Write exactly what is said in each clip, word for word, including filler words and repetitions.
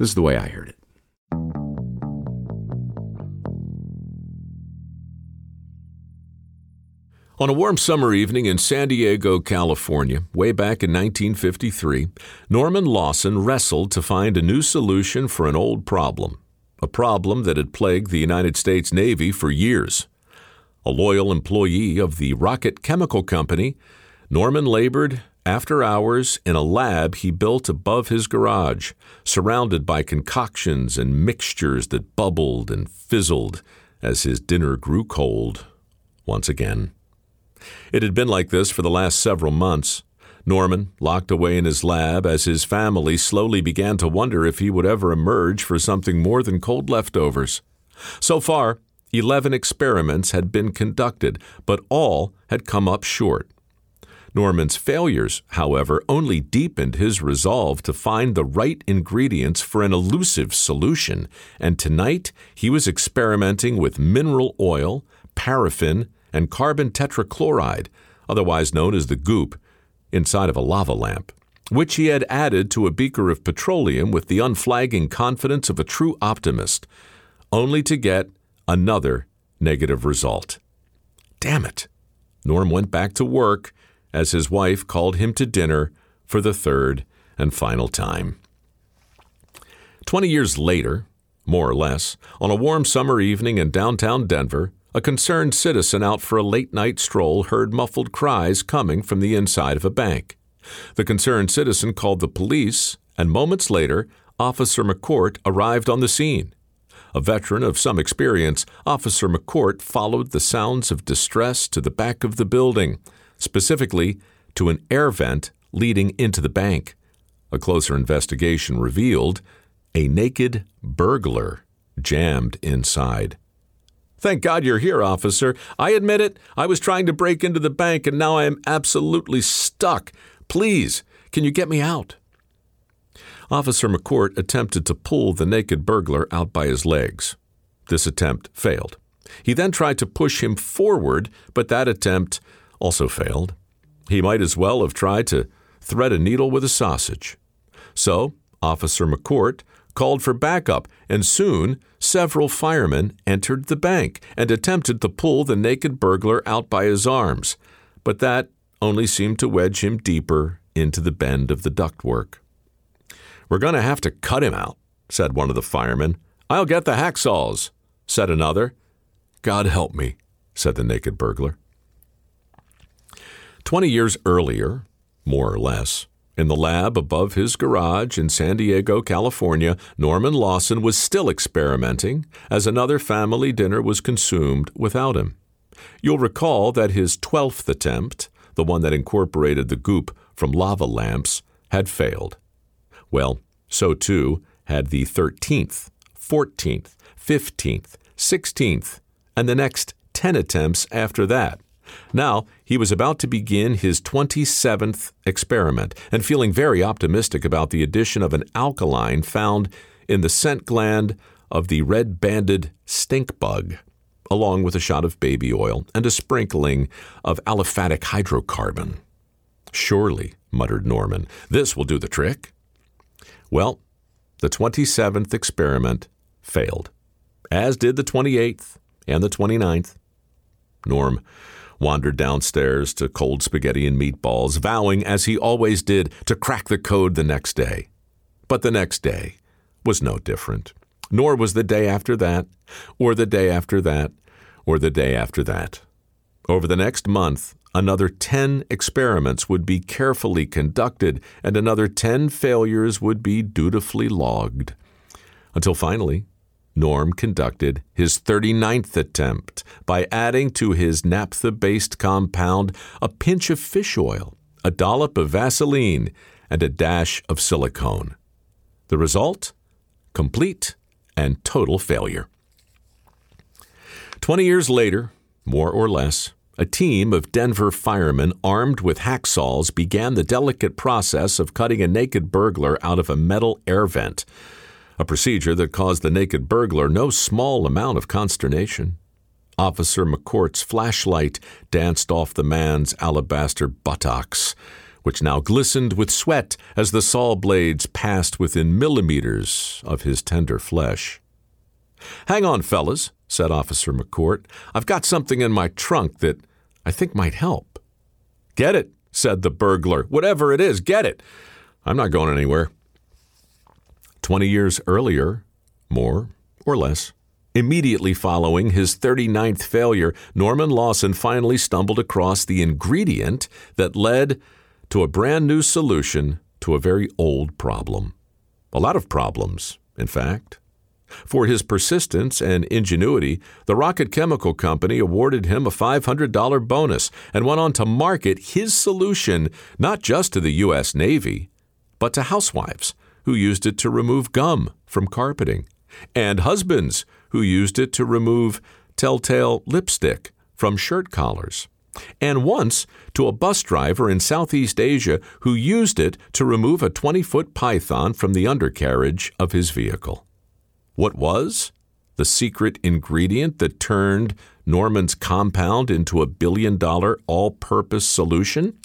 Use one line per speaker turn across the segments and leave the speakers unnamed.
This is the way I heard it. On a warm summer evening in San Diego, California, way back in nineteen fifty-three, Norman Lawson wrestled to find a new solution for an old problem, a problem that had plagued the United States Navy for years. A loyal employee of the Rocket Chemical Company, Norman labored after hours in a lab he built above his garage, surrounded by concoctions and mixtures that bubbled and fizzled as his dinner grew cold once again. It had been like this for the last several months. Norman locked away in his lab as his family slowly began to wonder if he would ever emerge for something more than cold leftovers. So far, eleven experiments had been conducted, but all had come up short. Norman's failures, however, only deepened his resolve to find the right ingredients for an elusive solution, and tonight he was experimenting with mineral oil, paraffin, and carbon tetrachloride, otherwise known as the goop, inside of a lava lamp, which he had added to a beaker of petroleum with the unflagging confidence of a true optimist, only to get another negative result. Damn it! Norm went back to work as his wife called him to dinner for the third and final time. Twenty years later, more or less, on a warm summer evening in downtown Denver, a concerned citizen out for a late-night stroll heard muffled cries coming from the inside of a bank. The concerned citizen called the police, and moments later, Officer McCourt arrived on the scene. A veteran of some experience, Officer McCourt followed the sounds of distress to the back of the building, specifically to an air vent leading into the bank. A closer investigation revealed a naked burglar jammed inside. "Thank God you're here, officer. I admit it. I was trying to break into the bank and now I am absolutely stuck. Please, can you get me out?" Officer McCourt attempted to pull the naked burglar out by his legs. This attempt failed. He then tried to push him forward, but that attempt also failed. He might as well have tried to thread a needle with a sausage. So, Officer McCourt called for backup, and soon several firemen entered the bank and attempted to pull the naked burglar out by his arms, but that only seemed to wedge him deeper into the bend of the ductwork. "We're going to have to cut him out," said one of the firemen. "I'll get the hacksaws," said another. "God help me," said the naked burglar. Twenty years earlier, more or less, in the lab above his garage in San Diego, California, Norman Lawson was still experimenting as another family dinner was consumed without him. You'll recall that his twelfth attempt, the one that incorporated the goop from lava lamps, had failed. Well, so too had the thirteenth, fourteenth, fifteenth, sixteenth, and the next ten attempts after that. Now, he was about to begin his twenty-seventh experiment and feeling very optimistic about the addition of an alkaline found in the scent gland of the red-banded stink bug, along with a shot of baby oil and a sprinkling of aliphatic hydrocarbon. "Surely," muttered Norman, "this will do the trick." Well, the twenty-seventh experiment failed, as did the twenty-eighth and the twenty-ninth. Norm wandered downstairs to cold spaghetti and meatballs, vowing, as he always did, to crack the code the next day. But the next day was no different, nor was the day after that, or the day after that, or the day after that. Over the next month, another ten experiments would be carefully conducted, and another ten failures would be dutifully logged, until finally, Norm conducted his thirty-ninth attempt by adding to his naphtha-based compound a pinch of fish oil, a dollop of Vaseline, and a dash of silicone. The result? Complete and total failure. Twenty years later, more or less, a team of Denver firemen armed with hacksaws began the delicate process of cutting a naked burglar out of a metal air vent, a procedure that caused the naked burglar no small amount of consternation. Officer McCourt's flashlight danced off the man's alabaster buttocks which now glistened with sweat as the saw blades passed within millimeters of his tender flesh. "Hang on, fellas," said Officer McCourt. "I've got something in my trunk that I think might help." "Get it," said the burglar. "Whatever it is, get it. I'm not going anywhere." Twenty years earlier, more or less, immediately following his thirty-ninth failure, Norman Lawson finally stumbled across the ingredient that led to a brand new solution to a very old problem. A lot of problems, in fact. For his persistence and ingenuity, the Rocket Chemical Company awarded him a five hundred dollars bonus and went on to market his solution not just to the U S Navy, but to housewives who used it to remove gum from carpeting, and husbands who used it to remove telltale lipstick from shirt collars, and once to a bus driver in Southeast Asia who used it to remove a twenty-foot python from the undercarriage of his vehicle. What was the secret ingredient that turned Norman's compound into a billion-dollar all-purpose solution?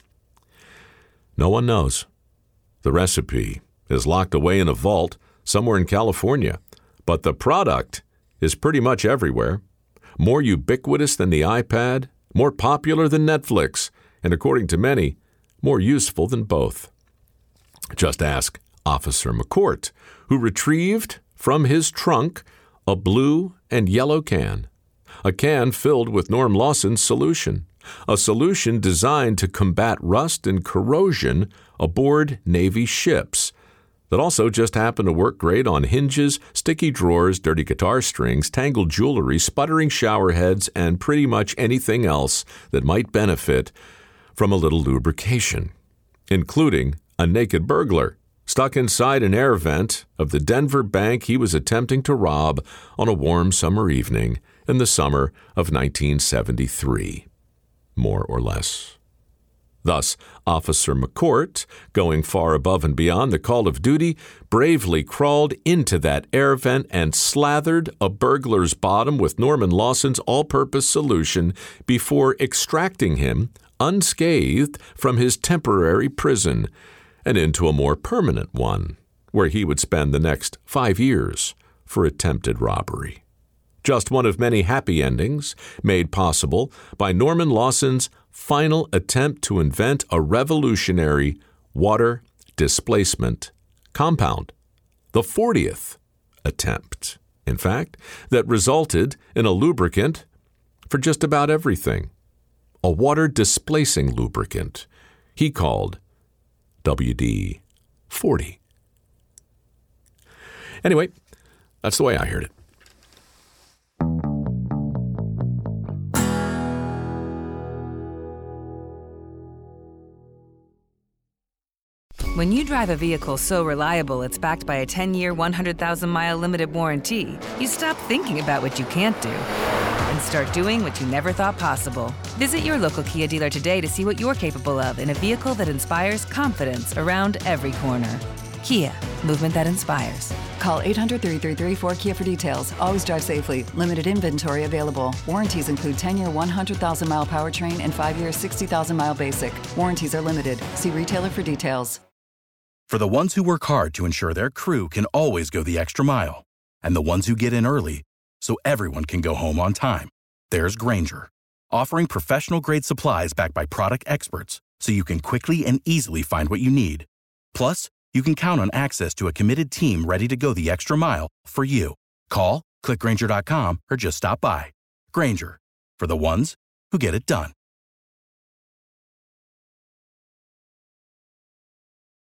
No one knows. The recipe is locked away in a vault somewhere in California, but the product is pretty much everywhere, more ubiquitous than the iPad, more popular than Netflix, and according to many, more useful than both. Just ask Officer McCourt, who retrieved from his trunk a blue and yellow can, a can filled with Norm Lawson's solution, a solution designed to combat rust and corrosion aboard Navy ships that also just happened to work great on hinges, sticky drawers, dirty guitar strings, tangled jewelry, sputtering shower heads, and pretty much anything else that might benefit from a little lubrication, including a naked burglar stuck inside an air vent of the Denver bank he was attempting to rob on a warm summer evening in the summer of nineteen seventy-three, more or less. Thus, Officer McCourt, going far above and beyond the call of duty, bravely crawled into that air vent and slathered a burglar's bottom with Norman Lawson's all-purpose solution before extracting him unscathed from his temporary prison and into a more permanent one, where he would spend the next five years for attempted robbery. Just one of many happy endings made possible by Norman Lawson's final attempt to invent a revolutionary water displacement compound, the fortieth attempt, in fact, that resulted in a lubricant for just about everything, a water-displacing lubricant he called W D forty. Anyway, that's the way I heard it.
When you drive a vehicle so reliable it's backed by a ten-year, one hundred thousand mile limited warranty, you stop thinking about what you can't do and start doing what you never thought possible. Visit your local Kia dealer today to see what you're capable of in a vehicle that inspires confidence around every corner. Kia, movement that inspires.
Call eight hundred, three three three, four K I A for details. Always drive safely. Limited inventory available. Warranties include ten-year, one hundred thousand mile powertrain and five-year, sixty thousand mile basic. Warranties are limited. See retailer for details.
For the ones who work hard to ensure their crew can always go the extra mile, and the ones who get in early so everyone can go home on time, there's Grainger, offering professional-grade supplies backed by product experts so you can quickly and easily find what you need. Plus, you can count on access to a committed team ready to go the extra mile for you. Call, click Grainger dot com, or just stop by. Grainger, for the ones who get it done.